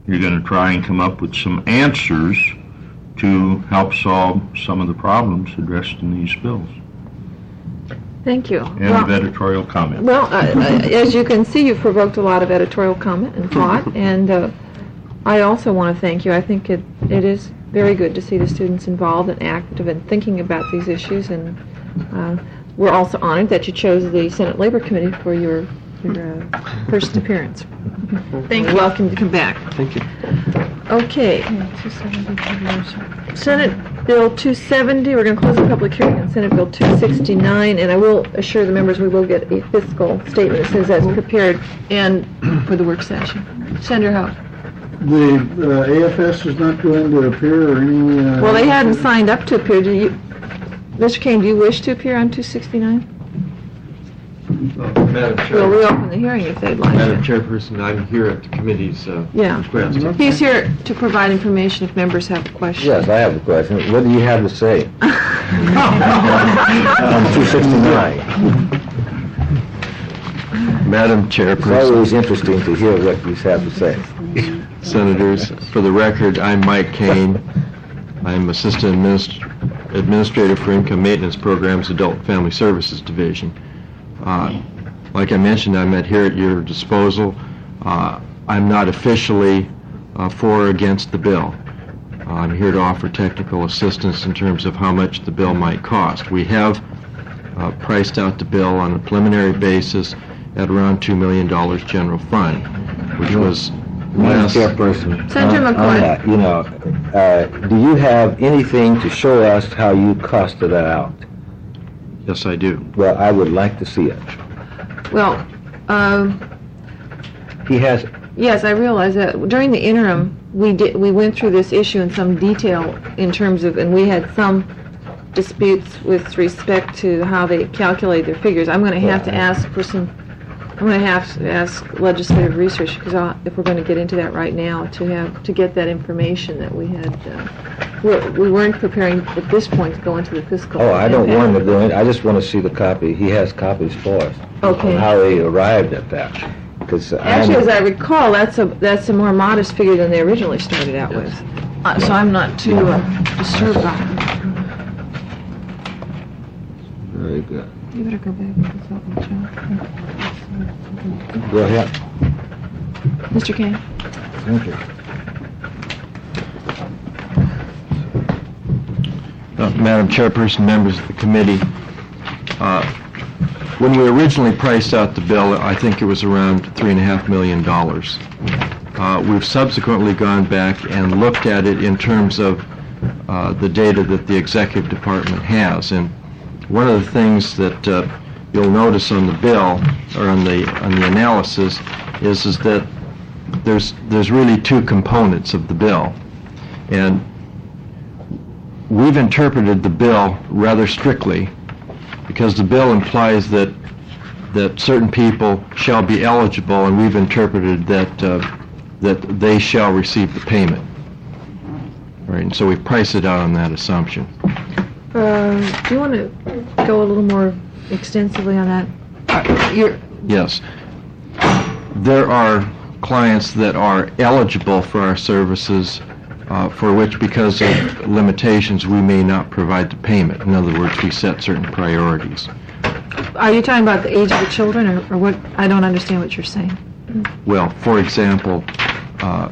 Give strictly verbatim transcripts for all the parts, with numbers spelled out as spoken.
you're going to try and come up with some answers to help solve some of the problems addressed in these bills. Thank you. End well, of editorial comment. Well, uh, uh, as you can see, you've provoked a lot of editorial comment and thought, and uh, I also want to thank you. I think it, it is very good to see the students involved and active and thinking about these issues, and uh, we're also honored that you chose the Senate Labor Committee for your, your uh, first appearance. Thank you. Welcome to come back. Thank you. Okay. Senate Bill two seventy, we're going to close the public hearing on Senate Bill two sixty-nine, and I will assure the members we will get a fiscal statement that says that's prepared and for the work session. Senator Howe. The uh, A F S is not going to appear or any... Uh, well, they hadn't signed up to appear. Do you, Mister Kane, do you wish to appear on two sixty-nine? Uh, Madam Chair. We'll reopen the hearing if they'd like Madam to. Chairperson, I'm here at the committee's uh, Yeah. request. He's here to provide information if members have questions. Yes, I have a question. What do you have to say? On two sixty-nine. Madam It's Chairperson, always interesting to hear what you have to say. Senators, for the record, I'm Mike Kane. I'm Assistant Administ- Administrator for Income Maintenance Programs, Adult and Family Services Division. Uh, like I mentioned, I'm at here at your disposal. Uh, I'm not officially uh, for or against the bill. Uh, I'm here to offer technical assistance in terms of how much the bill might cost. We have uh, priced out the bill on a preliminary basis at around two million dollars general fund, which was Madam less. Chairperson, Senator on- McCoy. on that, you know, uh, do you have anything to show us how you costed that out? Yes, I do. Well, I would like to see it. Well, um, He has, yes, I realize that during the interim, we did, we went through this issue in some detail in terms of, and we had some disputes with respect to how they calculate their figures. I'm going to have to ask for some, I'm going to have to ask legislative research, because if we're going to get into that right now, to have, to get that information that we had, uh, we're, we weren't preparing at this point to go into the fiscal. oh, I don't impact. want to go in, I just want to see the copy. He has copies for us. Okay. On how he arrived at that. Because Actually, as I recall, that's a, that's a more modest figure than they originally started out with. Uh, so I'm not too uh, disturbed by it. Very good. You better go back and consult with Joe. Go ahead. Mister Kane? Thank you. Uh, Madam Chairperson, members of the committee, uh, when we originally priced out the bill, I think it was around three and a half million dollars. Uh, we've subsequently gone back and looked at it in terms of uh, the data that the executive department has, and one of the things that uh, you'll notice on the bill or on the on the analysis is is that there's there's really two components of the bill, and we've interpreted the bill rather strictly, because the bill implies that that certain people shall be eligible, and we've interpreted that uh, that they shall receive the payment. Right, and so we price it out on that assumption. Uh, do you want to go a little more extensively on that? Uh, you're, Yes. There are clients that are eligible for our services uh, for which, because of limitations, we may not provide the payment. In other words, we set certain priorities. are you talking about the age of the children, or, or what? I don't understand what you're saying. Well, for example, uh,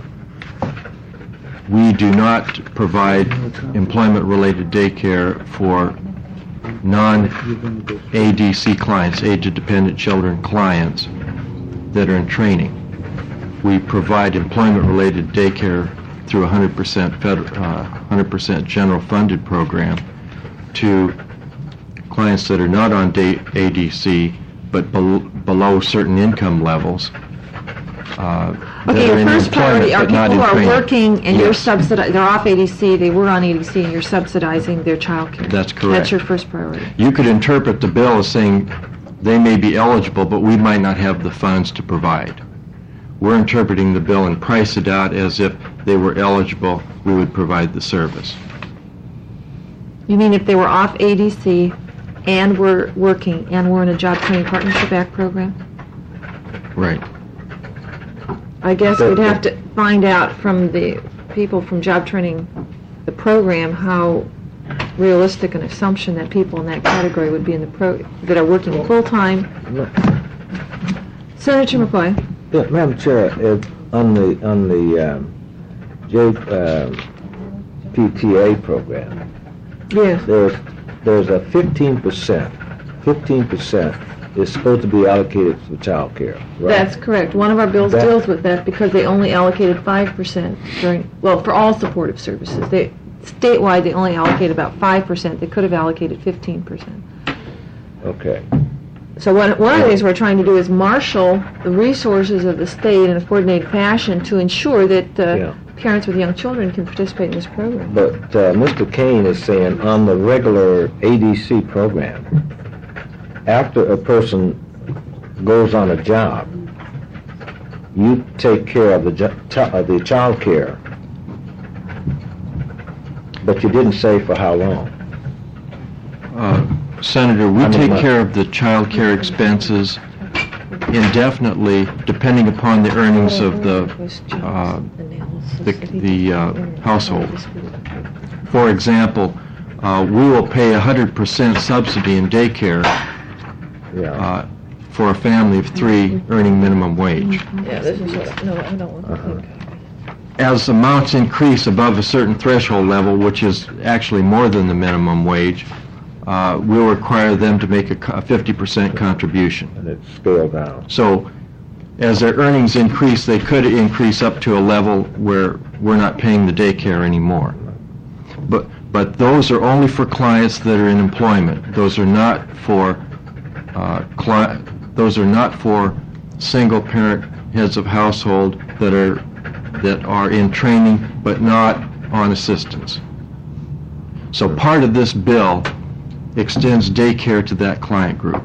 we do not provide employment-related daycare for non-A D C clients, age-dependent children clients that are in training. We provide employment-related daycare through a one hundred percent federal, uh, one hundred percent general funded program to clients that are not on A D C but bel- below certain income levels. Uh, that Okay, are your in first priority employment are but not people who in are training. working and you're Yes. subsidizing, they're off A D C, they were on A D C, and you're subsidizing their child care. That's correct. That's your first priority. You could interpret the bill as saying they may be eligible, but we might not have the funds to provide. We're interpreting the bill and price it out as if they were eligible, we would provide the service. You mean if they were off A D C and were working and were in a Job Training Partnership Act program? Right. I guess But- we'd have to find out from the people from job training, the program, how realistic an assumption that people in that category would be in the pro, that are working full-time. Senator McCoy? Yeah, Madam Chair, if, on the, on the, um, J, uh, P T A program, Yes. there's, there's a fifteen percent, fifteen percent is supposed to be allocated for child care, right? That's correct. One of our bills That- deals with that because they only allocated five percent during, well, for all supportive services. They, statewide, they only allocate about five percent. They could have allocated fifteen percent. Okay. So one, one of the things we're trying to do is marshal the resources of the state in a coordinated fashion to ensure that Yeah. uh, parents with young children can participate in this program. But, uh, Mister Kane is saying on the regular A D C program, after a person goes on a job, you take care of the, jo- chi- of the child care, but you didn't say for how long. Uh, Senator, we I mean, take my- care of the child care expenses indefinitely, depending upon the earnings of the, uh, the, the uh, household. For example, uh, we will pay one hundred percent subsidy in daycare Yeah. uh, for a family of three earning minimum wage. Yeah, this is what, no, I don't want to Uh-huh. think. As amounts increase above a certain threshold level, which is actually more than the minimum wage, uh, we'll require them to make a co- a fifty percent contribution. And it's scaled down. So as their earnings increase, they could increase up to a level where we're not paying the daycare anymore. But, but those are only for clients that are in employment. Those are not for, uh, cli- those are not for single-parent heads of household that are, that are in training but not on assistance. So part of this bill extends daycare to that client group.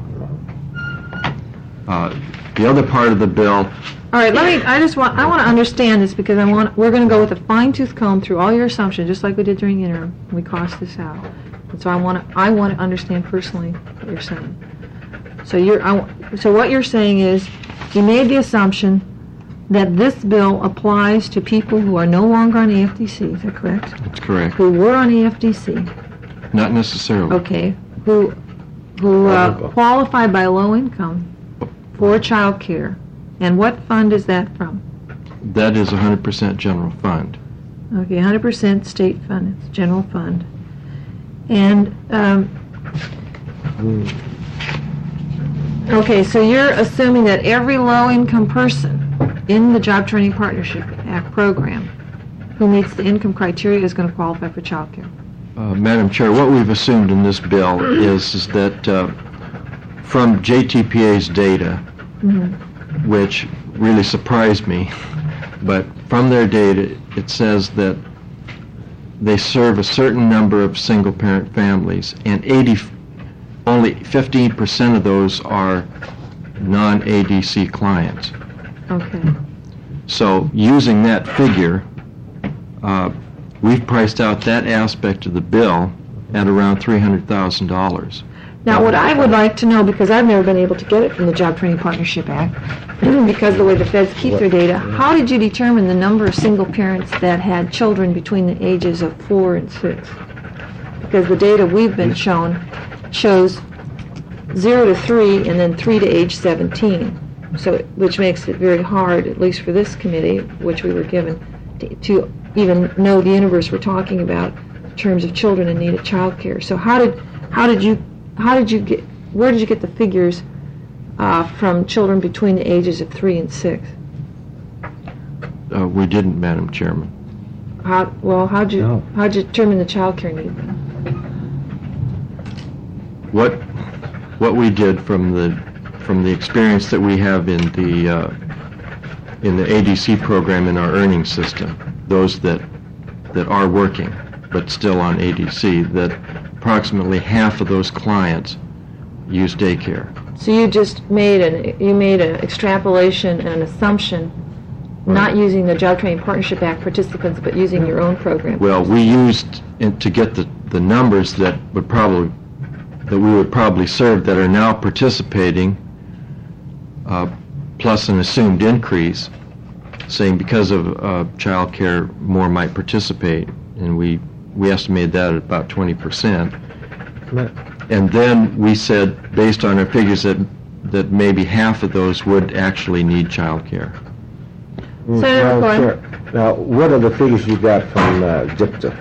Uh, The other part of the bill, All right, let me, I just want, I want to understand this because I want, we're going to go with a fine-tooth comb through all your assumptions, just like we did during interim. We cost this out. And so I want to, I want to understand personally what you're saying. So you're, I, wa- so what you're saying is, you made the assumption that this bill applies to people who are no longer on A F D C, is that correct? that's correct, Who were on A F D C, not necessarily. okay, who, who uh, Eligible. qualify by low income for child care. And what fund is that from? That is one hundred percent general fund. Okay, one hundred percent state fund, it's general fund. And, um, okay, so you're assuming that every low-income person in the Job Training Partnership Act program who meets the income criteria is going to qualify for child care. Uh, Madam Chair, what we've assumed in this bill is, is that uh, from J T P A's data, which really surprised me, but from their data, it says that they serve a certain number of single-parent families, and eighty, only fifteen percent of those are non-A D C clients. Okay. So using that figure, uh, we've priced out that aspect of the bill at around three hundred thousand dollars. Now, what I would like to know, because I've never been able to get it from the Job Training Partnership Act, because of the way the feds keep their data, how did you determine the number of single parents that had children between the ages of four and six? Because the data we've been shown shows zero to three and then three to age seventeen, so, which makes it very hard, at least for this committee, which we were given, to, to even know the universe we're talking about in terms of children in need of child care. So how did, how did you How did you get, where did you get the figures uh, from children between the ages of three and six? Uh, we didn't, Madam Chairman. How, well, how'd you, No. how'd you determine the child care need then? What, what we did from the, from the experience that we have in the, uh, in the A D C program in our earnings system, those that, that are working but still on A D C, that approximately half of those clients use daycare. So you just made an, you made an extrapolation and an assumption, not using the Job Training Partnership Act participants, but using your own program. Well, we used, in- to get the, the numbers that would probably, that we would probably serve that are now participating, uh, plus an assumed increase, saying because of uh, childcare, more might participate, and we we estimated that at about twenty percent. And then we said, based on our figures, that that maybe half of those would actually need childcare. Mm, Senator Madam McCoy. Chair, now, what are the figures you got from uh, D I P T A?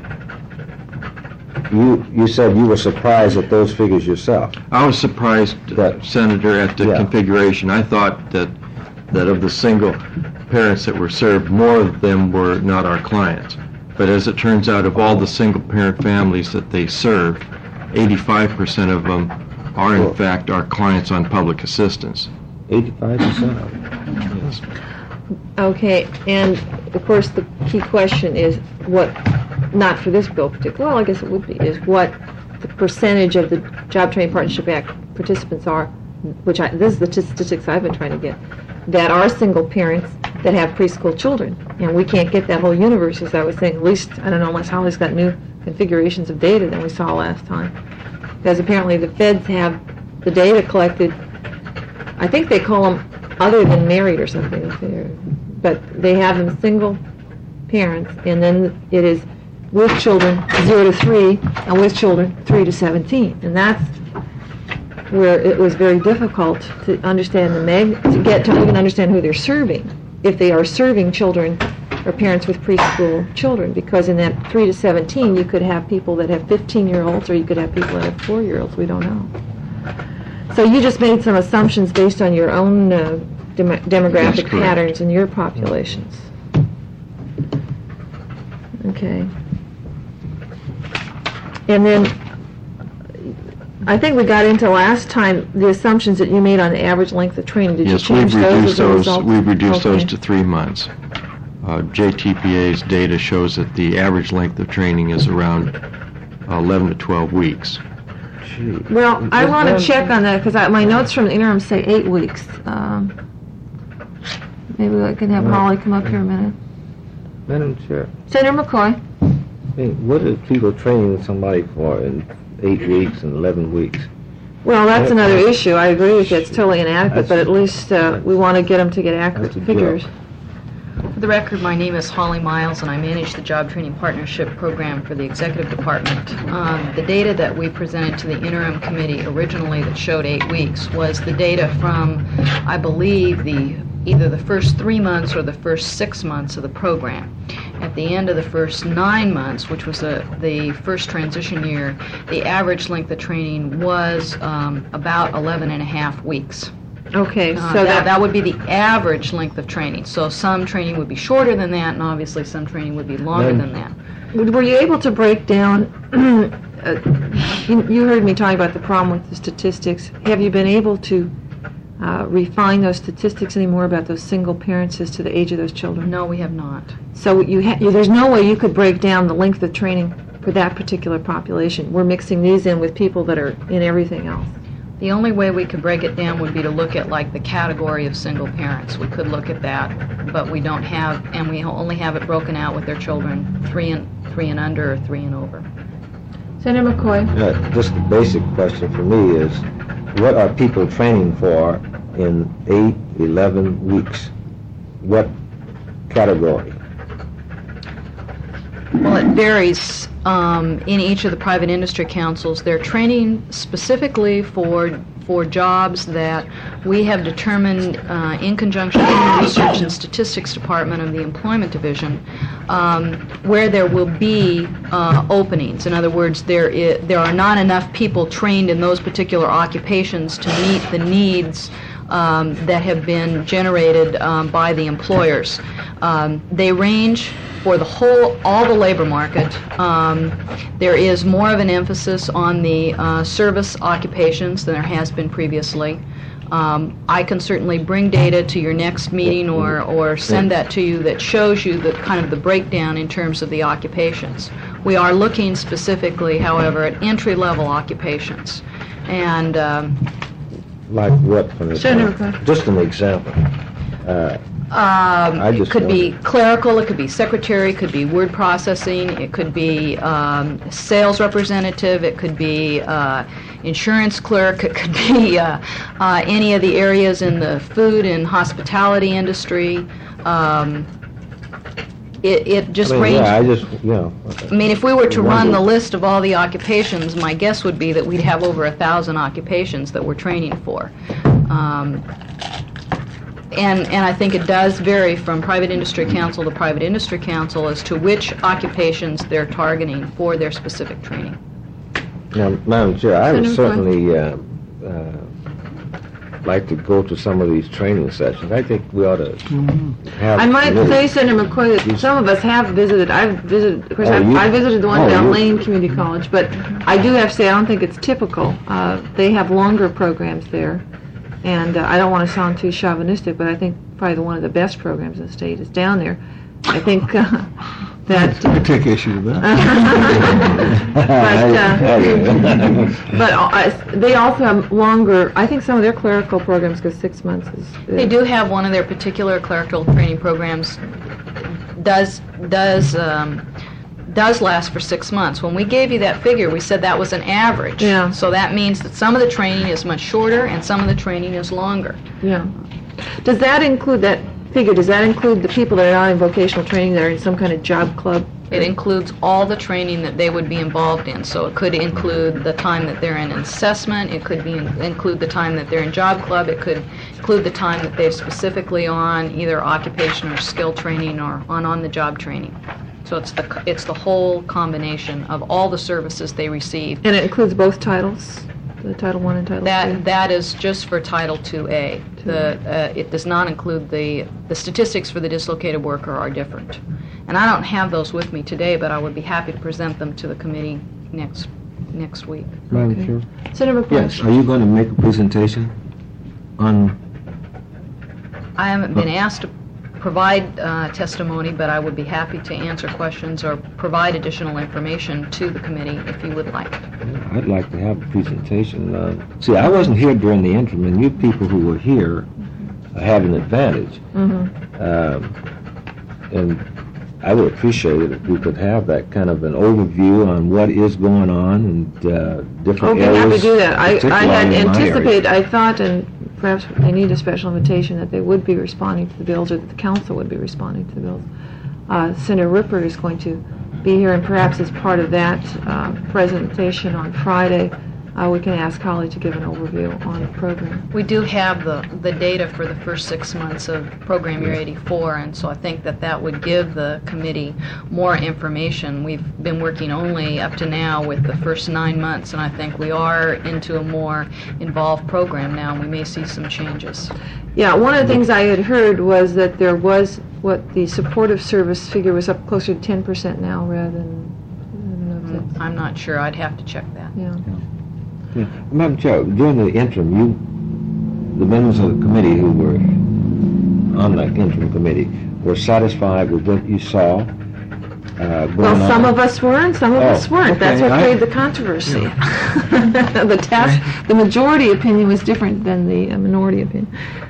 You, you said you were surprised at those figures yourself. I was surprised, That- Senator, at the Yeah. configuration. I thought that that of the single parents that were served, more of them were not our clients. But as it turns out, of all the single-parent families that they served, eighty-five percent of them are in Well- fact our clients on public assistance. Eighty-five percent of them. Yes. Okay, and of course, the key question is what, not for this bill particularly, well, I guess it would be, is what the percentage of the Job Training Partnership Act participants are, which I, this is the statistics I've been trying to get, that are single parents that have preschool children. And we can't get that whole universe, as I was saying, at least, I don't know, unless Holly's got new configurations of data than we saw last time. Because apparently the feds have the data collected, I think they call them other than married or something, if they're- but they have them single parents, and then it is with children zero to three, and with children three to seventeen, and that's where it was very difficult to understand the meg, to get to even understand who they're serving, if they are serving children or parents with preschool children, because in that three to seventeen, you could have people that have fifteen-year-olds, or you could have people that have four-year-olds, we don't know. So you just made some assumptions based on your own uh, dem- That's demographic correct. patterns in your populations. Okay. And then, I think we got into last time the assumptions that you made on the average length of training. Did you Yes, we've change those reduced as a those, result? we've reduced those Okay. to three months. Uh, J T P A's data shows that the average length of training is around eleven to twelve weeks. Gee. Well, I Just want to one- check on that, because my notes from the interim say eight weeks. Um, Maybe I can have Holly come up here a minute. Madam Chair, Senator McCoy? hey, what are people training somebody for in eight weeks and eleven weeks? Well, that's another issue. I agree with you. It's totally inadequate, but at least uh, we want to get them to get accurate That's a figures. job. For the record, my name is Holly Miles, and I manage the Job Training Partnership Program for the Executive Department. Um, the data that we presented to the interim committee originally that showed eight weeks was the data from, I believe, the either the first three months or the first six months of the program. At the end of the first nine months, which was the, the first transition year, the average length of training was um, about eleven and a half weeks. Okay, Uh, so that, that, that would be the average length of training. So some training would be shorter than that, and obviously some training would be longer Then- than that. were you able to break down, uh, you you heard me talking about the problem with the statistics. Have you been able to uh, refine those statistics anymore about those single parents as to the age of those children? No, we have not. So you ha- you- there's no way you could break down the length of training for that particular population. We're mixing these in with people that are in everything else. The only way we could break it down would be to look at like the category of single parents. We could look at that, but we don't have, and we only have it broken out with their children three and three and under or three and over. Senator McCoy? Uh, just the basic question for me is, what are people training for in eight, eleven weeks? What category? Well, it varies um, in each of the private industry councils. They're training specifically for for jobs that we have determined uh, in conjunction with the Research and Statistics Department of the Employment Division, um, where there will be uh, openings. In other words, there i- there are not enough people trained in those particular occupations to meet the needs um, that have been generated um, by the employers. Um, they range for the whole, all the labor market. Um, there is more of an emphasis on the uh, service occupations than there has been previously. Um, I can certainly bring data to your next meeting or, or send that to you that shows you the kind of the breakdown in terms of the occupations. We are looking specifically, however, at entry-level occupations. And um, Like what, for Senator example? McCoy. Just an example. Uh, Um, I it just could be wondered. clerical, it could be secretary, it could be word processing, it could be um, sales representative, it could be uh, insurance clerk, it could be uh, uh, any of the areas in the food and hospitality industry. Um, It, it just I mean, ranges. yeah, I just, you know. I mean, if we were to run the Wonder- list of all the occupations, my guess would be that we'd have over a thousand occupations that we're training for. Um, and, and I think it does vary from private industry council to private industry council as to which occupations they're targeting for their specific training. Now, Madam Chair, I would Senator certainly uh, uh, like to go to some of these training sessions. I think we ought to have. I might committees. say, Senator McCoy, that some of us have visited, I've visited, of course, Oh, I you- I visited the one oh, down you- Lane Community College, but I do have to say, I don't think it's typical. Uh, They have longer programs there, and uh, I don't want to sound too chauvinistic, but I think probably the one of the best programs in the state is down there. I think uh, that, I take issue with that. but, uh, uh, but uh, they also have longer, I think some of their clerical programs go six months. is- They do have one of their particular clerical training programs does, does, um, does last for six months. When we gave you that figure, we said that was an average. Yeah. So that means that some of the training is much shorter and some of the training is longer. Yeah. Does that include, that figure, does that include the people that are not in vocational training, that are in some kind of job club? It includes all the training that they would be involved in. So it could include the time that they're in assessment, it could be include the time that they're in job club, it could include the time that they're specifically on either occupation or skill training or on on-the-job training. So it's the it's the whole combination of all the services they receive. And it includes both titles, the Title One and Title Two? That that is just for Title two A. The uh, it does not include the the statistics for the dislocated worker are different, and I don't have those with me today, but I would be happy to present them to the committee next next week. Madam Chair? Senator McCoy? Yes, are you going to make a presentation on, I haven't been asked to provide uh, testimony, but I would be happy to answer questions or provide additional information to the committee if you would like. I'd like to have a presentation. Uh, See, I wasn't here during the interim, and you people who were here have an advantage. Mm-hmm. Um, And I would appreciate it if we could have that kind of an overview on what is going on and uh, different Okay, areas. happy to do that. I, I had particularly in my area. anticipated, I thought, and perhaps they need a special invitation, that they would be responding to the bills, or that the council would be responding to the bills. Uh, Senator Ripper is going to be here, and perhaps as part of that uh, presentation on Friday, uh, we can ask Holly to give an overview on the program. We do have the, the data for the first six months of Program Year eighty-four, and so I think that that would give the committee more information. We've been working only up to now with the first nine months, and I think we are into a more involved program now, and we may see some changes. Yeah, one of the things I had heard was that there was, what, the supportive service figure was up closer to ten percent now, rather than, I don't know if that's, I'm not sure, I'd have to check that. yeah. Yeah. Madam Chair, during the interim, you, the members of the committee who were on the interim committee, were satisfied with what you saw uh, going Well, on? some of us were and some of Oh, us weren't. That's okay, what I- created the controversy. The task, the majority opinion was different than the uh, minority opinion.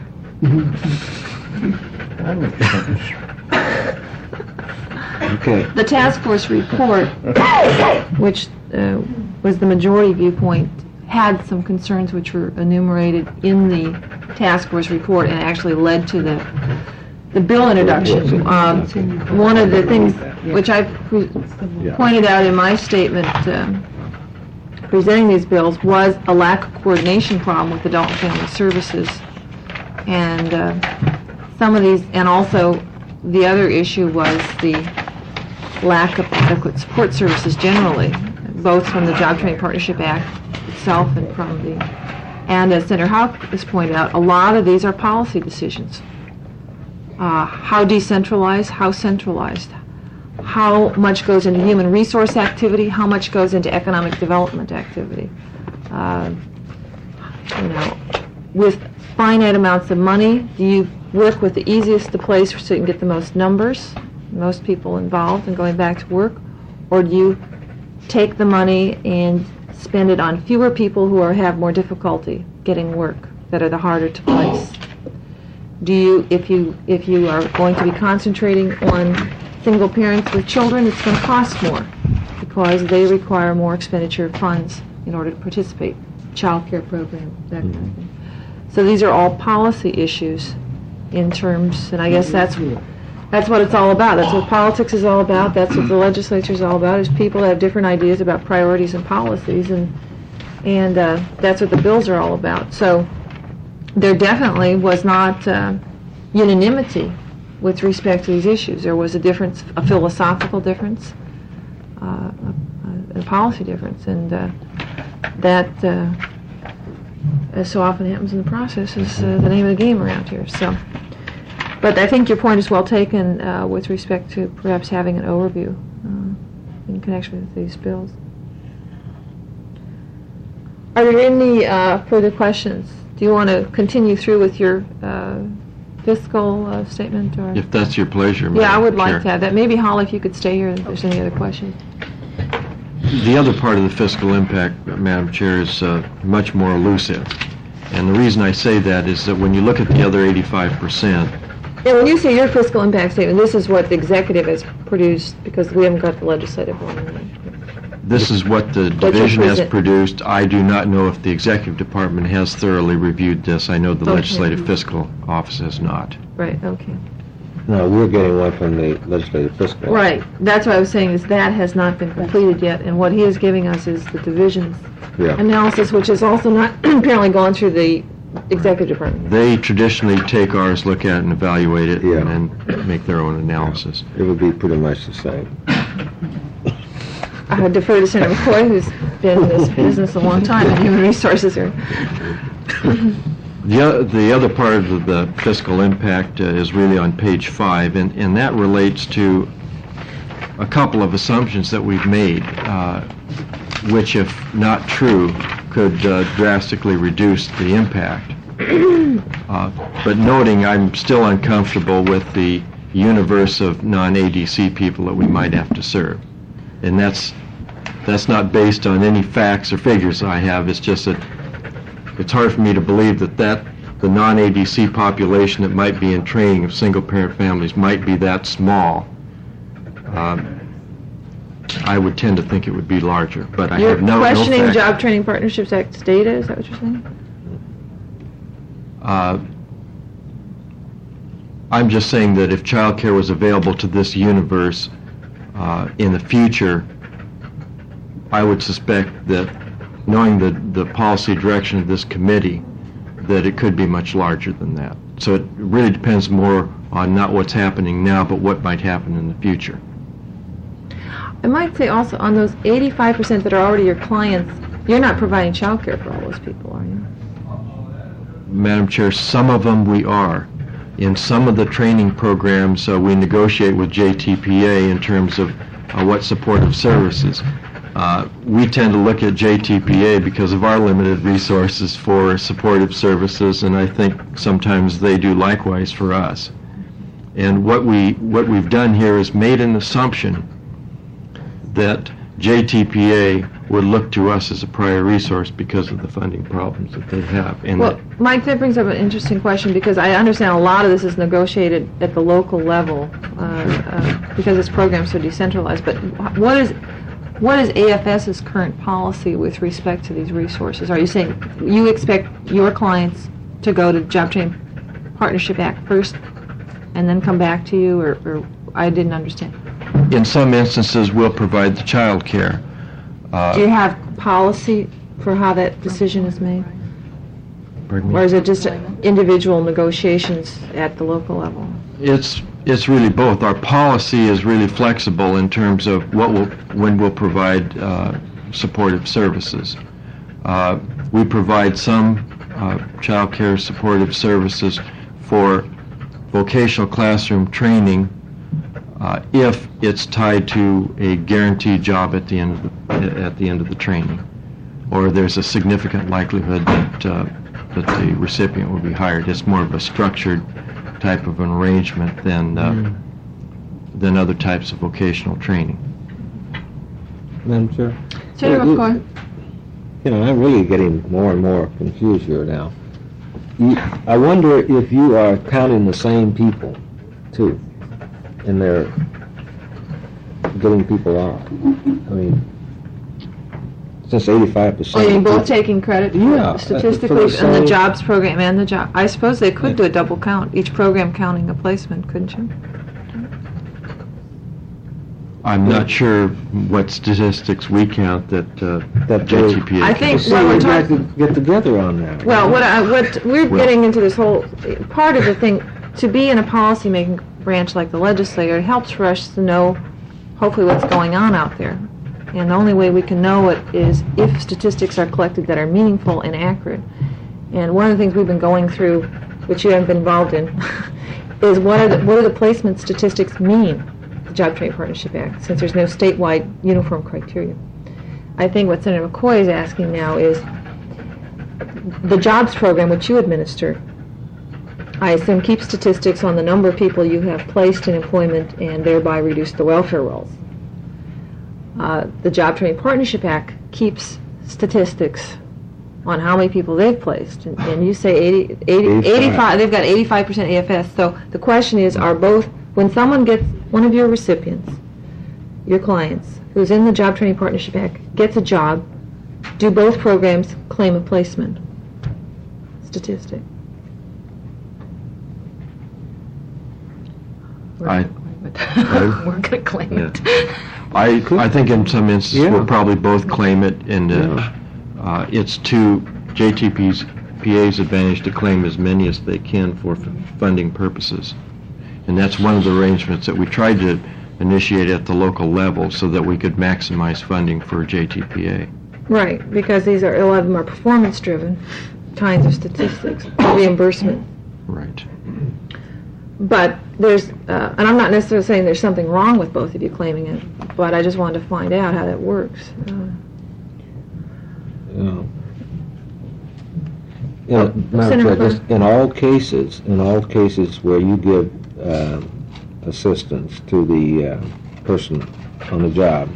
Okay. The task force report, which uh, was the majority viewpoint, had some concerns which were enumerated in the task force report and actually led to the the bill introduction. Um, one of the things which I pre- pointed out in my statement um, presenting these bills was a lack of coordination problem with adult and family services. And uh, some of these, and also the other issue was the lack of adequate support services generally, both from the Job Training Partnership Act itself and from the, and as Senator Houck has pointed out, a lot of these are policy decisions. Uh, how decentralized, how centralized, how much goes into human resource activity, how much goes into economic development activity. Uh, you know, with finite amounts of money, do you work with the easiest to place so you can get the most numbers, most people involved in going back to work, or do you take the money and spend it on fewer people who are, have more difficulty getting work, that are the harder to place? Do you, if you if you are going to be concentrating on single parents with children, it's going to cost more because they require more expenditure of funds in order to participate. child care program, that kind of thing. So these are all policy issues in terms, and I guess that's that's what it's all about. That's what politics is all about. That's what the legislature is all about, is people have different ideas about priorities and policies, and and uh, that's what the bills are all about. So there definitely was not uh, unanimity with respect to these issues. There was a difference, a philosophical difference, uh, a, a policy difference, and uh, that, uh, as so often happens in the process, is uh, the name of the game around here. So, but I think your point is well taken uh, with respect to perhaps having an overview uh, in connection with these bills. Are there any uh, further questions? Do you want to continue through with your uh, fiscal uh, statement? Or? If that's your pleasure, Yeah, I Madam would like Chair. to have that. Maybe, Holly, if you could stay here if there's any other questions. The other part of the fiscal impact, Madam Chair, is uh, much more elusive. And the reason I say that is that when you look at the other eighty-five percent, Yeah, when you say your fiscal impact statement, this is what the executive has produced, because we haven't got the legislative one. this is what the you're division has present- produced. I do not know if the executive department has thoroughly reviewed this. I know the Okay. legislative fiscal office has not. Right, okay. No, we're getting one from the legislative fiscal. Right, that's what I was saying, is that has not been completed yet, and what he is giving us is the division's Yeah. analysis, which has also not apparently gone through the executive department. They traditionally take ours, look at it, and evaluate it, Yeah. and then make their own analysis. It would be pretty much the same. I would defer to Senator McCoy, who's been in this business a long time in human resources here. The, o- the other part of the fiscal impact uh, is really on page five, and, and that relates to a couple of assumptions that we've made, uh, which, if not true, could uh, drastically reduce the impact. Uh, But noting, I'm still uncomfortable with the universe of non-A D C people that we might have to serve. And that's, that's not based on any facts or figures I have, it's just that it's hard for me to believe that that, the non-A D C population that might be in training of single-parent families might be that small. Um, I would tend to think it would be larger, but I You're have no, no questioning fact- Job Training Partnerships Act data, is that what you're saying? Uh, I'm just saying that if childcare was available to this universe uh, in the future, I would suspect that, knowing the, the policy direction of this committee, that it could be much larger than that. So it really depends more on not what's happening now, but what might happen in the future. I might say also, on those eighty-five percent that are already your clients, you're not providing child care for all those people, are you? Madam Chair, some of them we are. In some of the training programs, uh, we negotiate with J T P A in terms of uh, what supportive services. Uh, we tend to look at J T P A because of our limited resources for supportive services, and I think sometimes they do likewise for us. And what we what we've done here is made an assumption that J T P A would look to us as a prior resource because of the funding problems that they have. And Well, Mike, that brings up an interesting question, because I understand a lot of this is negotiated at the local level uh, uh, because this program's so decentralized, but wh- what is what is AFS's current policy with respect to these resources? Are you saying you expect your clients to go to Job Training Partnership Act first and then come back to you, or, or I didn't understand? in some instances, we'll provide the child care. Do you have policy for how that decision is made? Pardon me? Or is it just individual negotiations at the local level? It's, it's really both. Our policy is really flexible in terms of what will, when we'll provide uh, supportive services. Uh, We provide some uh, child care supportive services for vocational classroom training uh, if it's tied to a guaranteed job at the end of the, at the end of the training, or there's a significant likelihood that, uh, that the recipient will be hired. It's more of a structured type of an arrangement than, uh, Mm. than other types of vocational training. Madam Chair? Senator Yeah, you- McCoy? You know, I'm really getting more and more confused here now. You, I wonder if you are counting the same people, too, and they're getting people out. I mean, since eighty-five percent. Oh, you mean both taking credit for Yeah, statistically for the in the same- jobs program and the job? I suppose they could do a double count, each program counting a placement, couldn't you? I'm not sure what statistics we count that uh, That J they- T P A I counts. think- So Well, we're we'd like to talking- get together on that. Well, what I, what, we're Well- getting into this whole, part of the thing, to be in a policymaking branch like the legislature, it helps for us to know hopefully what's going on out there. And the only way we can know it is if statistics are collected that are meaningful and accurate. And one of the things we've been going through, which you haven't been involved in, is what are the, what do the placement statistics mean, the Job Training Partnership Act, since there's no statewide uniform criteria. I think what Senator McCoy is asking now is the jobs program, which you administer, I assume keeps statistics on the number of people you have placed in employment and thereby reduce the welfare rolls. Uh, the Job Training Partnership Act keeps statistics on how many people they've placed. And, and you say eighty, eighty, eighty-five. eighty-five, they've got eighty-five percent A F S. So the question is, are both, when someone gets, one of your recipients, your clients, who's in the Job Training Partnership Act, gets a job, do both programs claim a placement statistic? I- We're going to claim it. I, I think in some instances, Yeah. we'll probably both claim it, and uh, uh, it's to J T P's, P A's advantage to claim as many as they can for f- funding purposes. And that's one of the arrangements that we tried to initiate at the local level so that we could maximize funding for J T P A. Right, because these are, a lot of them are performance-driven kinds of statistics, reimbursement. Right. But there's, uh, and I'm not necessarily saying there's something wrong with both of you claiming it, but I just wanted to find out how that works. Uh, Yeah. Yeah, Oh, Madam Senator Chair, just in all cases, in all cases where you give um, assistance to the uh, person on the job,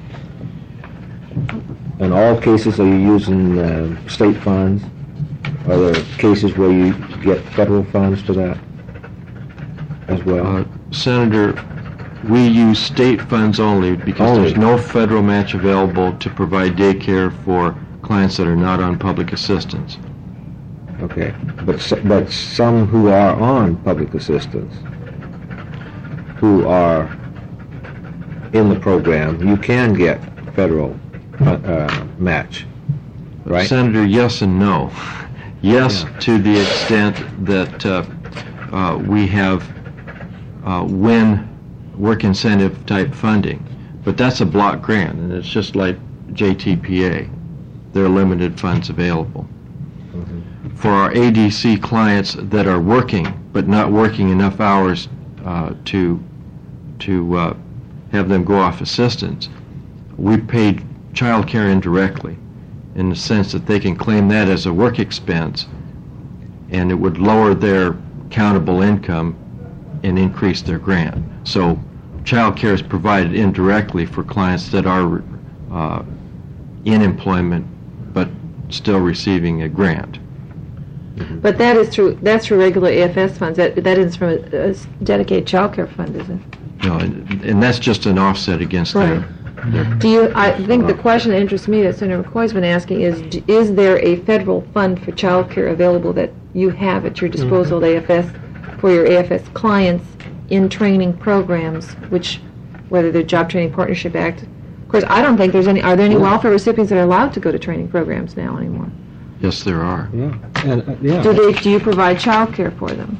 in all cases, are you using uh, state funds? Are there cases where you get federal funds for that as well? Uh, Senator, we use state funds only because Only. there's no federal match available to provide daycare for clients that are not on public assistance. Okay, but s- but some who are on public assistance, who are in the program, you can get federal uh, uh, match, right? Senator, yes and no. Yes, to the extent that uh, uh, we have uh, win work incentive type funding, but that's a block grant, and it's just like J T P A. There are limited funds available. For our A D C clients that are working, but not working enough hours uh, to to uh, have them go off assistance, we paid child care indirectly, in the sense that they can claim that as a work expense, and it would lower their countable income and increase their grant. So child care is provided indirectly for clients that are uh, in employment but still receiving a grant. But that is through, that's through regular A F S funds. That, that isn't from a, a dedicated child care fund, is it? You know, and, and that's just an offset against their, their Do you, I think the question that interests me that Senator McCoy's been asking is, d- is there a federal fund for child care available that you have at your disposal at A F S for your A F S clients in training programs, which, whether they're Job Training Partnership Act? Of course, I don't think there's any, are there any welfare recipients that are allowed to go to training programs now anymore? Yes, there are. Yeah, and, uh, yeah. Do they, do you provide child care for them?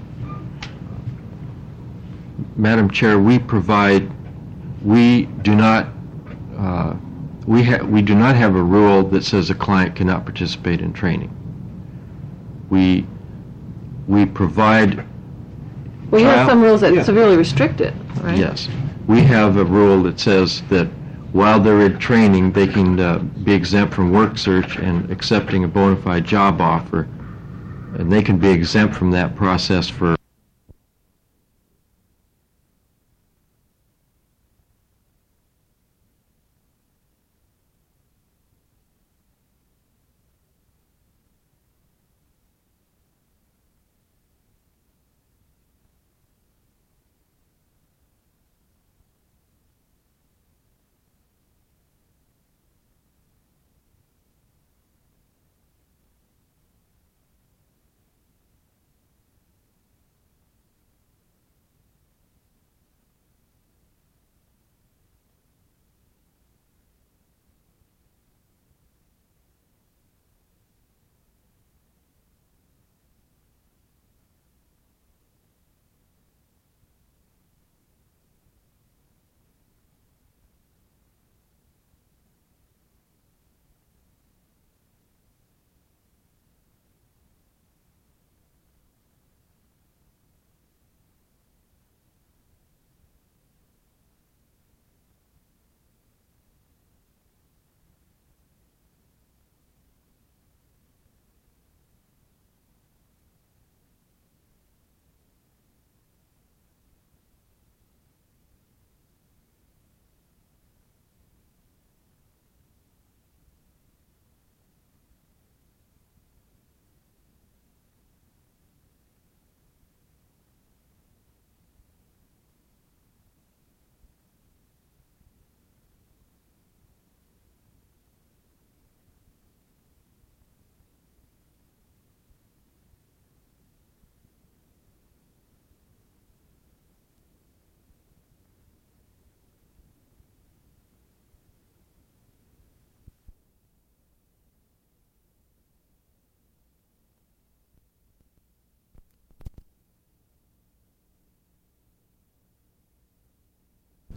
Madam Chair, we provide, we do not, uh, we ha- we do not have a rule that says a client cannot participate in training. We, we provide, Well, you have Child- some rules that yeah. severely restrict it, right? yes, we have a rule that says that while they're in training, they can uh, be exempt from work search and accepting a bona fide job offer, and they can be exempt from that process for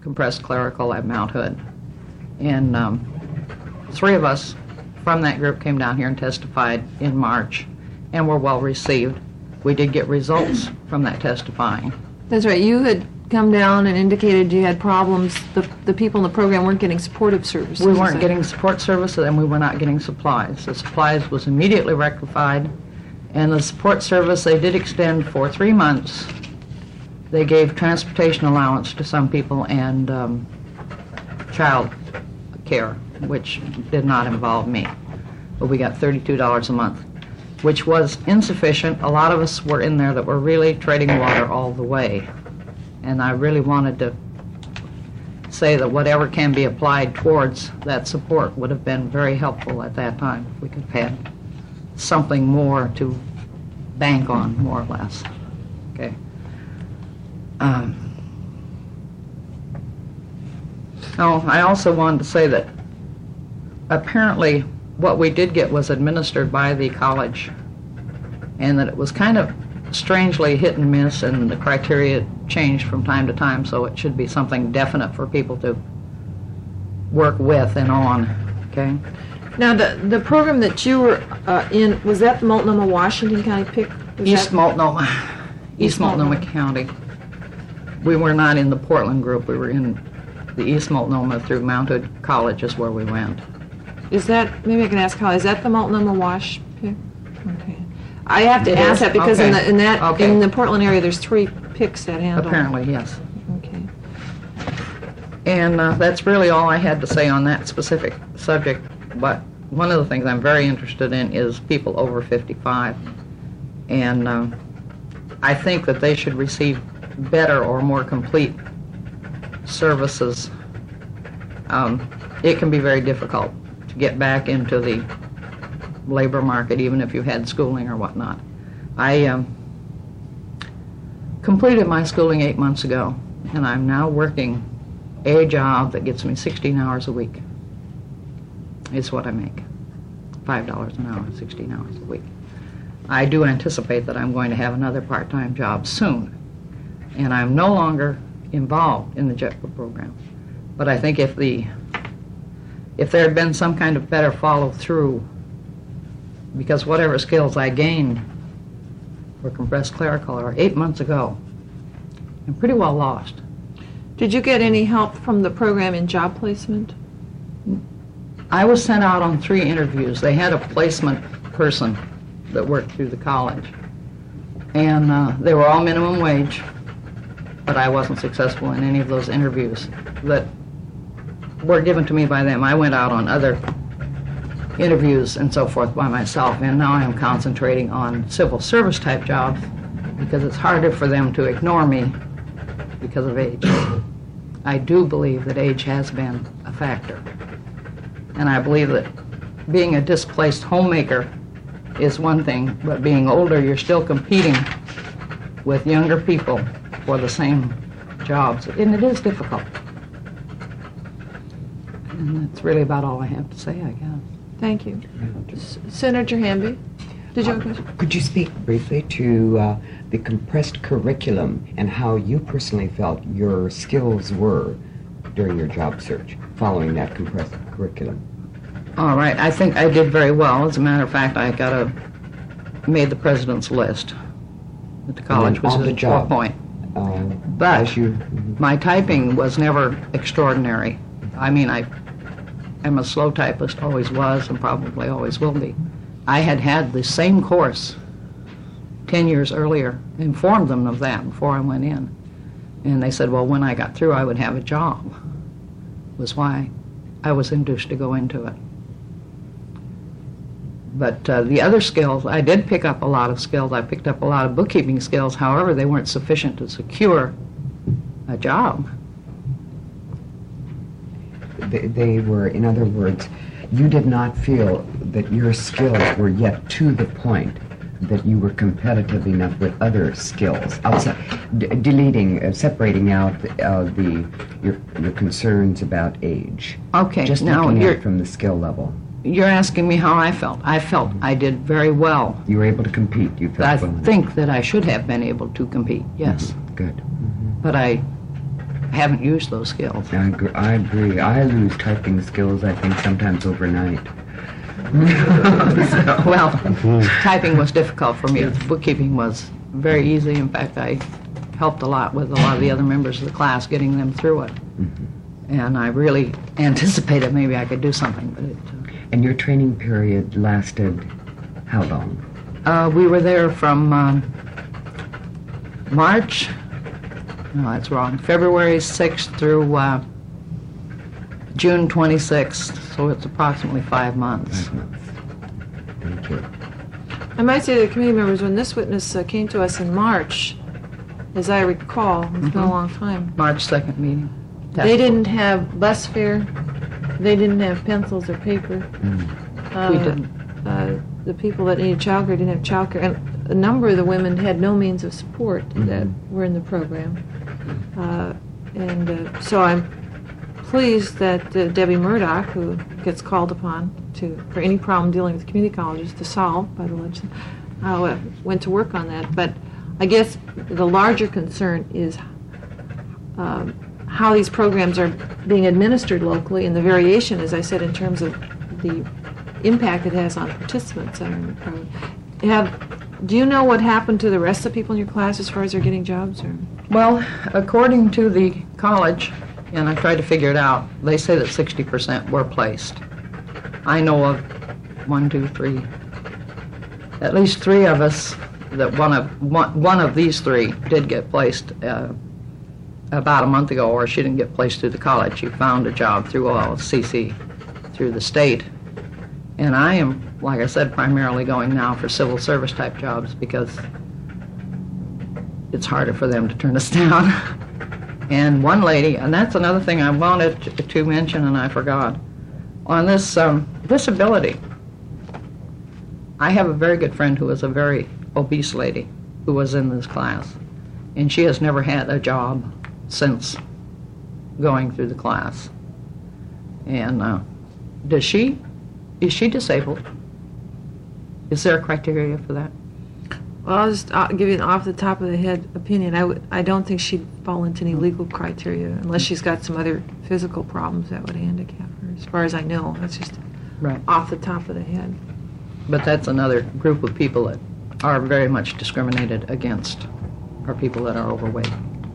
compressed clerical at Mount Hood. And um, three of us from that group came down here and testified in March and were well received. We did get results from that testifying. That's right. You had come down and indicated you had problems. The, the people in the program weren't getting supportive services. We is weren't that- getting support services and we were not getting supplies. The supplies was immediately rectified, and the support service they did extend for three months. They gave transportation allowance to some people and um, child care, which did not involve me. But we got thirty-two dollars a month, which was insufficient. A lot of us were in there that were really treading water all the way. And I really wanted to say that whatever can be applied towards that support would have been very helpful at that time. If we could have had something more to bank on, more or less. Okay. Um, oh, I also wanted to say that apparently what we did get was administered by the college, and that it was kind of strangely hit and miss, and the criteria changed from time to time, so it should be something definite for people to work with and on, okay? Now, the, the program that you were uh, in, was that the Multnomah, Washington County pick? Was East that- Multnomah, East East Multnomah Multnomah. County. We were not in the Portland group, we were in the East Multnomah through Mount Hood College is where we went. Is that, maybe I can ask how, is that the Multnomah Wash pick? Okay. I have to It ask is? that because in Okay. the, in that, Okay. in the Portland area, there's three picks that handle. Apparently, yes. Okay. And uh, that's really all I had to say on that specific subject. But one of the things I'm very interested in is people over fifty-five. And uh, I think that they should receive better or more complete services. Um, it can be very difficult to get back into the labor market, even if you had schooling or whatnot. I um, completed my schooling eight months ago, and I'm now working a job that gets me sixteen hours a week. It's what I make. five dollars an hour, sixteen hours a week. I do anticipate that I'm going to have another part-time job soon, and I'm no longer involved in the JETPA program. But I think if the if there had been some kind of better follow-through, because whatever skills I gained for compressed clerical are eight months ago, I'm pretty well lost. Did you get any help from the program in job placement? I was sent out on three interviews. They had a placement person that worked through the college. And uh, they were all minimum wage, but I wasn't successful in any of those interviews that were given to me by them. I went out on other interviews and so forth by myself, and now I'm concentrating on civil service type jobs because it's harder for them to ignore me because of age. I do believe that age has been a factor. And I believe that being a displaced homemaker is one thing, but being older, you're still competing with younger people for the same jobs, and it is difficult. And that's really about all I have to say, I guess. Thank you. S- Senator Hamby, did you have a question? Could you speak briefly to uh, the compressed curriculum and how you personally felt your skills were during your job search following that compressed curriculum? All right, I think I did very well. As a matter of fact, I got a, made the president's list at the college, then which on is the a job. four point. Uh, But as you, my typing was never extraordinary. I mean, I am a slow typist, always was, and probably always will be. I had had the same course ten years earlier, informed them of that before I went in. And they said, well, when I got through, I would have a job, was why I was induced to go into it. But uh, the other skills, I did pick up a lot of skills. I picked up a lot of bookkeeping skills. However, they weren't sufficient to secure a job. they, they were, in other words, you did not feel that your skills were yet to the point that you were competitive enough with other skills, outside, d- deleting, uh, separating out uh, the your, your concerns about age. Okay, Just now looking at you're, it from the skill level. you're asking me how I felt. I felt I did very well. You were able to compete. You felt I well enough. think that I should have been able to compete, yes. Good. But I haven't used those skills. I agree, I agree. I lose typing skills, I think, sometimes overnight. Well, typing was difficult for me. Bookkeeping was very easy. In fact, I helped a lot with a lot of the other members of the class getting them through it. And I really anticipated maybe I could do something, but it... Uh, And your training period lasted how long? Uh, we were there from um, March, no, that's wrong, February sixth through uh, June twenty-sixth, so it's approximately five months. Five months. Thank you. I might say to the committee members, when this witness uh, came to us in March, as I recall, it's been a long time, March second meeting. they didn't have bus fare, they didn't have pencils or paper. Uh, We didn't. Uh, the people that needed childcare didn't have childcare, and a number of the women had no means of support that were in the program. Uh, and uh, so I'm pleased that uh, Debbie Murdoch, who gets called upon to for any problem dealing with community colleges to solve by the legislature, uh, went to work on that. But I guess the larger concern is um, how these programs are being administered locally, and the variation, as I said, in terms of the impact it has on participants that are in the program. Have, do you know what happened to the rest of the people in your class as far as they're getting jobs? Or? Well, according to the college, and I tried to figure it out, they say that sixty percent were placed. I know of one, two, three, at least three of us that one of one, one of these three did get placed uh, about a month ago, or she didn't get placed through the college. She found a job through O L C C, through the state. And I am, like I said, primarily going now for civil service type jobs because it's harder for them to turn us down. And one lady, and that's another thing I wanted to, to mention and I forgot, on this um, disability, I have a very good friend who is a very obese lady who was in this class, and she has never had a job since going through the class. And uh, does she, is she disabled? Is there a criteria for that? Well, I'll just uh, give you an off the top of the head opinion. I, w- I don't think she'd fall into any legal criteria unless she's got some other physical problems that would handicap her. As far as I know, that's just Right. off the top of the head. But that's another group of people that are very much discriminated against, are people that are overweight.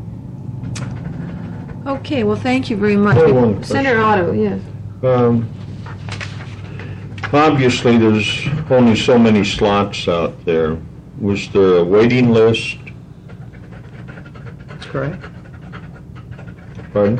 Okay, well, thank you very much. Oh, one Senator Otto, yes. Um, obviously, there's only so many slots out there. Was there a waiting list? That's correct. Pardon?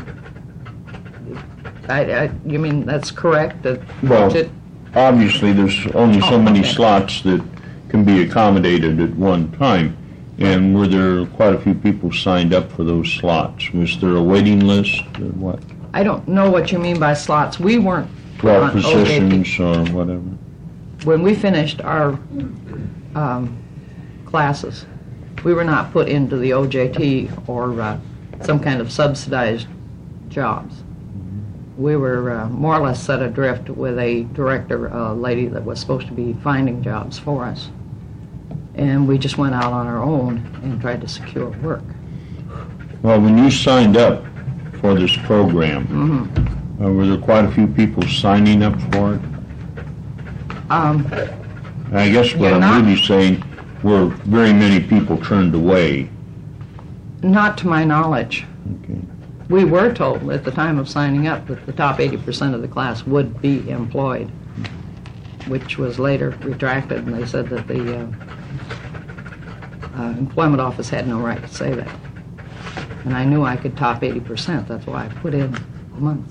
I, I, you mean that's correct? That Well, that- obviously, there's only so Oh, many okay. slots that can be accommodated at one time. And were there quite a few people signed up for those slots? Was there a waiting list or what? I don't know what you mean by slots. We weren't Well, on O J T. positions or whatever? When we finished our um, classes, we were not put into the O J T or uh, some kind of subsidized jobs. We were uh, more or less set adrift with a director, a lady that was supposed to be finding jobs for us. And we just went out on our own and tried to secure work. Well, when you signed up for this program, Mm-hmm. uh, were there quite a few people signing up for it? Um, I guess what You're I'm not- really saying, were very many people turned away. not to my knowledge. Okay. We were told at the time of signing up that the top eighty percent of the class would be employed, which was later retracted, and they said that the uh, uh, employment office had no right to say that. And I knew I could top eighty percent, that's why I put in a month.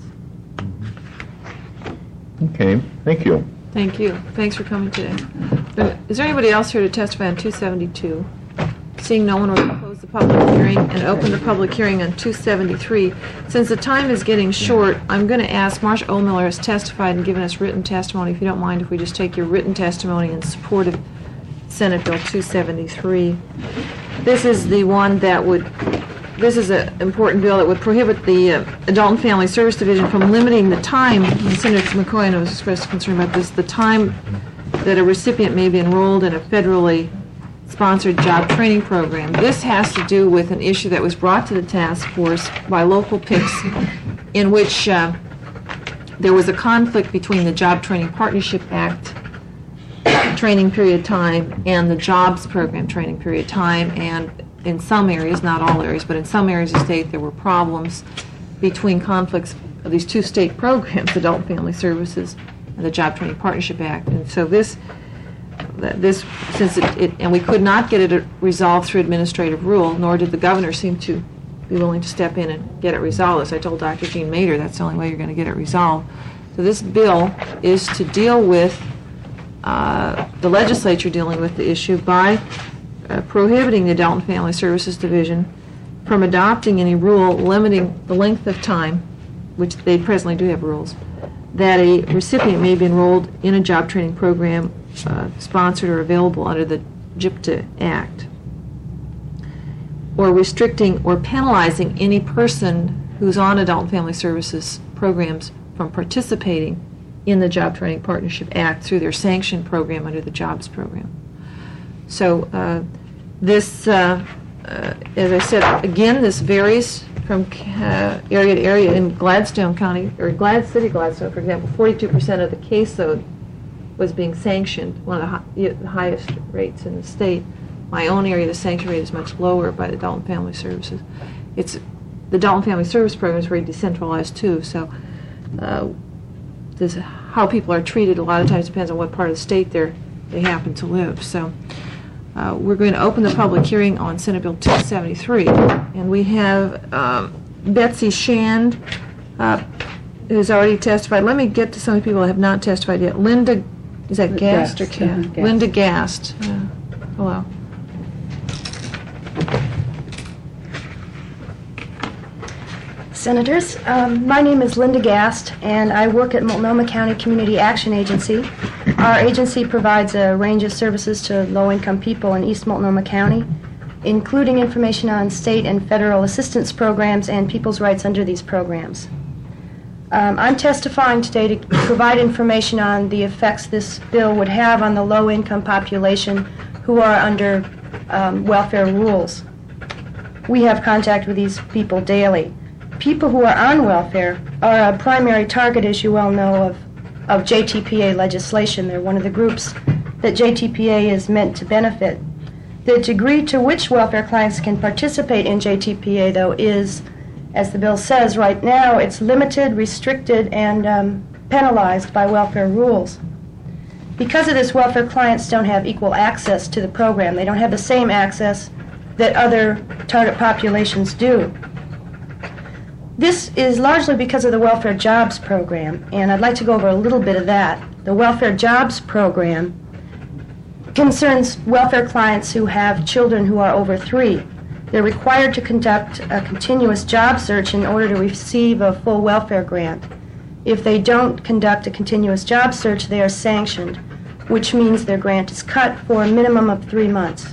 Okay, thank you. Thank you. Thanks for coming today. Uh, Is there anybody else here to testify on two seventy-two? Seeing no one, we'll close the public hearing and open the public hearing on two seventy-three. Since the time is getting short, I'm going to ask, Marcia Oldmiller has testified and given us written testimony. If you don't mind, if we just take your written testimony in support of Senate Bill two seventy-three. This is the one that would, this is an important bill that would prohibit the uh, Adult and Family Service Division from limiting the time, and Senator McCoy has expressed concern about this, the time that a recipient may be enrolled in a federally sponsored job training program. This has to do with an issue that was brought to the task force by local P I Cs in which uh, there was a conflict between the Job Training Partnership Act training period time and the jobs program training period time, and in some areas, not all areas, but in some areas of the state there were problems between conflicts of these two state programs, Adult and Family Services and the Job Training Partnership Act. And so this this since it, it and we could not get it resolved through administrative rule, nor did the governor seem to be willing to step in and get it resolved. As I told Doctor Jean Mater, that's the only way you're going to get it resolved. So this bill is to deal with uh, the legislature dealing with the issue by uh, prohibiting the Adult and Family Services Division from adopting any rule limiting the length of time, which they presently do have rules, that a recipient may be enrolled in a job training program uh, sponsored or available under the J I P T A Act, or restricting or penalizing any person who's on Adult and Family Services programs from participating in the Job Training Partnership Act through their sanctioned program under the JOBS program. So uh, this, uh, uh, as I said, again, this varies from uh, area to area. In Gladstone County, or Glad City, Gladstone, for example, forty-two percent of the caseload was being sanctioned, one of the, hi- the highest rates in the state. My own area, the sanction rate is much lower by the Adult and Family Services. It's the Adult and Family Service program is very decentralized too, so uh, this, how people are treated a lot of times depends on what part of the state they're, they happen to live. So uh, we're going to open the public hearing on Senate Bill two seventy-three, and we have um, Betsy Shand, uh, who's already testified. Let me get to some of the people that have not testified yet. Linda, is that Gast or Gast, Cast? uh-huh, Gast. Linda Gast. Yeah. Hello. Senators, um, my name is Linda Gast, and I work at Multnomah County Community Action Agency. Our agency provides a range of services to low-income people in East Multnomah County, including information on state and federal assistance programs and people's rights under these programs. Um, I'm testifying today to provide information on the effects this bill would have on the low-income population who are under um, welfare rules. We have contact with these people daily. People who are on welfare are a primary target, as you well know, of, of J T P A legislation. They're one of the groups that J T P A is meant to benefit. The degree to which welfare clients can participate in J T P A, though, is, as the bill says right now, it's limited, restricted, and um, penalized by welfare rules. Because of this, welfare clients don't have equal access to the program. They don't have the same access that other target populations do. This is largely because of the Welfare Jobs Program, and I'd like to go over a little bit of that. The Welfare Jobs Program concerns welfare clients who have children who are over three. They're required to conduct a continuous job search in order to receive a full welfare grant. If they don't conduct a continuous job search, they are sanctioned, which means their grant is cut for a minimum of three months.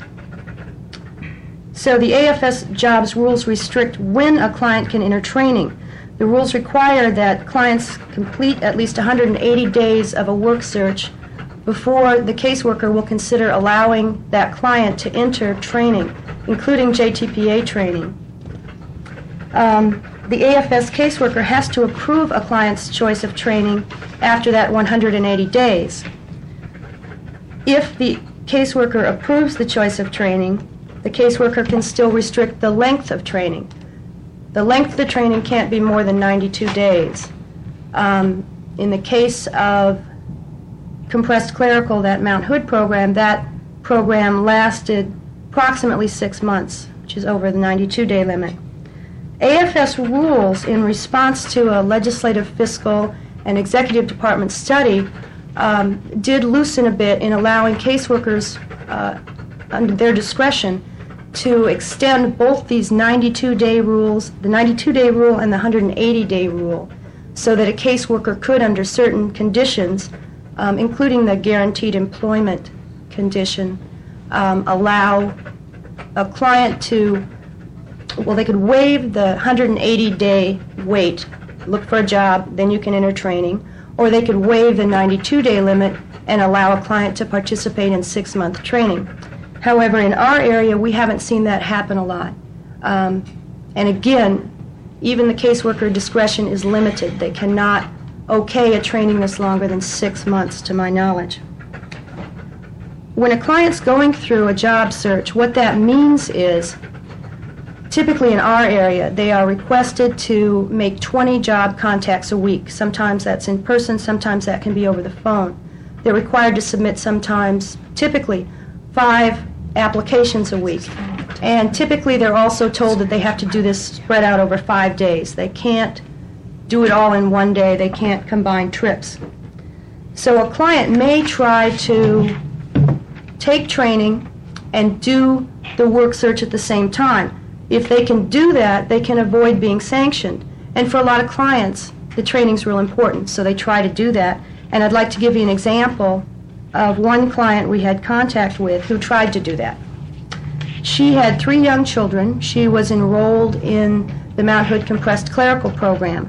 So the A F S jobs rules restrict when a client can enter training. The rules require that clients complete at least one hundred eighty days of a work search before the caseworker will consider allowing that client to enter training, including J T P A training. Um, the A F S caseworker has to approve a client's choice of training after that one hundred eighty days. If the caseworker approves the choice of training, the caseworker can still restrict the length of training. The length of the training can't be more than ninety-two days. Um, in the case of compressed clerical, that Mount Hood program, that program lasted approximately six months, which is over the ninety-two day limit. A F S rules, in response to a legislative, fiscal, and executive department study, um, did loosen a bit in allowing caseworkers, uh, under their discretion, to extend both these ninety-two day rules, the ninety-two day rule and the one hundred eighty day rule, so that a caseworker could, under certain conditions, um, including the guaranteed employment condition, um, allow a client to, well, they could waive the one hundred eighty day wait, look for a job, then you can enter training, or they could waive the ninety-two day limit and allow a client to participate in six month training. However, in our area, we haven't seen that happen a lot. Um, and again, even the caseworker discretion is limited. They cannot okay a training that's longer than six months, to my knowledge. When a client's going through a job search, what that means is, typically in our area, they are requested to make twenty job contacts a week. Sometimes that's in person, sometimes that can be over the phone. They're required to submit sometimes, typically, five applications a week. And typically they're also told that they have to do this spread out over five days. They can't do it all in one day. They can't combine trips. So a client may try to take training and do the work search at the same time. If they can do that, they can avoid being sanctioned. And for a lot of clients, the training's real important, so they try to do that. And I'd like to give you an example of one client we had contact with who tried to do that. She had three young children. She was enrolled in the Mount Hood Compressed Clerical Program,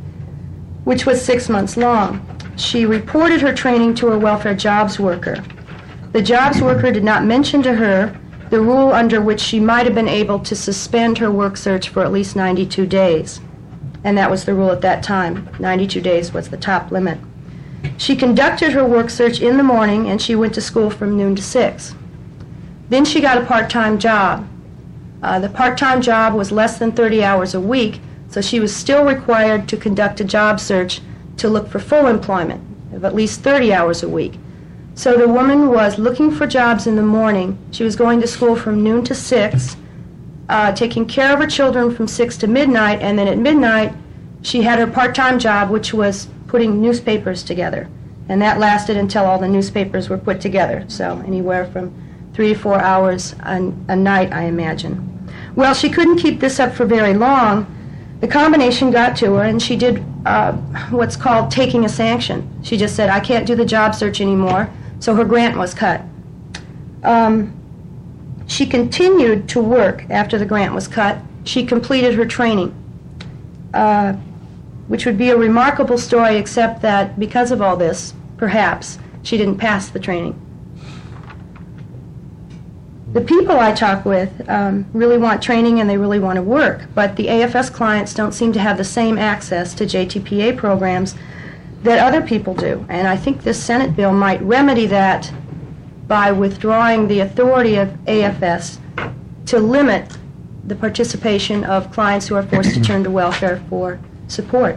which was six months long. She reported her training to her welfare jobs worker. The jobs worker did not mention to her the rule under which she might have been able to suspend her work search for at least ninety-two days. And that was the rule at that time. ninety-two days was the top limit. She conducted her work search in the morning, and she went to school from noon to six. Then she got a part-time job. Uh, the part-time job was less than thirty hours a week, so she was still required to conduct a job search to look for full employment of at least thirty hours a week. So the woman was looking for jobs in the morning. She was going to school from noon to six, uh, taking care of her children from six to midnight, and then at midnight she had her part-time job, which was putting newspapers together. And that lasted until all the newspapers were put together, so anywhere from three to four hours a, a night, I imagine. Well, she couldn't keep this up for very long. The combination got to her, and she did uh, what's called taking a sanction. She just said, I can't do the job search anymore, so her grant was cut. Um, she continued to work after the grant was cut. She completed her training, uh, which would be a remarkable story, except that because of all this, perhaps, she didn't pass the training. The people I talk with um, really want training and they really want to work, but the A F S clients don't seem to have the same access to J T P A programs that other people do. And I think this Senate bill might remedy that by withdrawing the authority of A F S to limit the participation of clients who are forced to turn to welfare for support.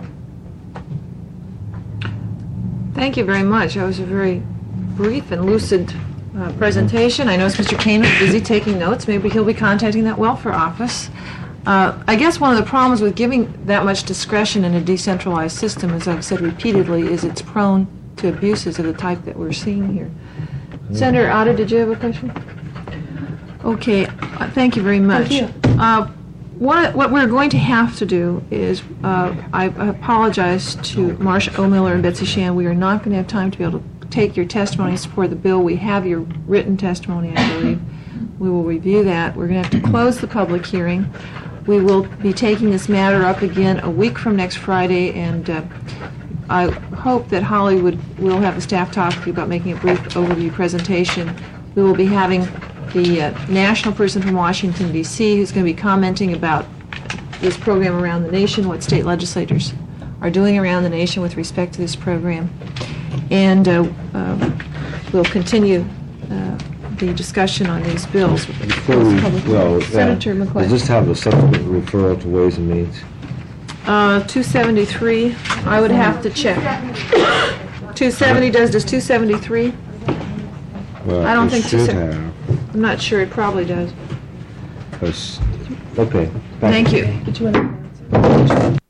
Thank you very much. That was a very brief and lucid Uh, presentation. I noticed Mister Kane was busy taking notes. Maybe he'll be contacting that welfare office. Uh, I guess one of the problems with giving that much discretion in a decentralized system, as I've said repeatedly, is it's prone to abuses of the type that we're seeing here. Senator Otter, did you have a question? Okay, uh, thank you very much. Thank you. Uh, what, what we're going to have to do is, uh, I, I apologize to Marsha O. Miller and Betsy Shan. We are not going to have time to be able to take your testimony for the bill. We have your written testimony, I believe. We will review that. We're going to have to close the public hearing. We will be taking this matter up again a week from next Friday, and uh, I hope that Holly would, will have the staff talk to you about making a brief overview presentation. We will be having the uh, national person from Washington, D C, who's going to be commenting about this program around the nation, what state legislators are doing around the nation with respect to this program. And uh, uh, we'll continue uh, the discussion on these bills. Before we, well, Senator yeah, McCoy. does this have a subsequent referral to Ways and Means? Uh, two seventy-three, I would have to check. two seventy does, does two seventy-three? Well, I don't it think two should se- have. I'm not sure, it probably does. 'Cause- okay. Thank you.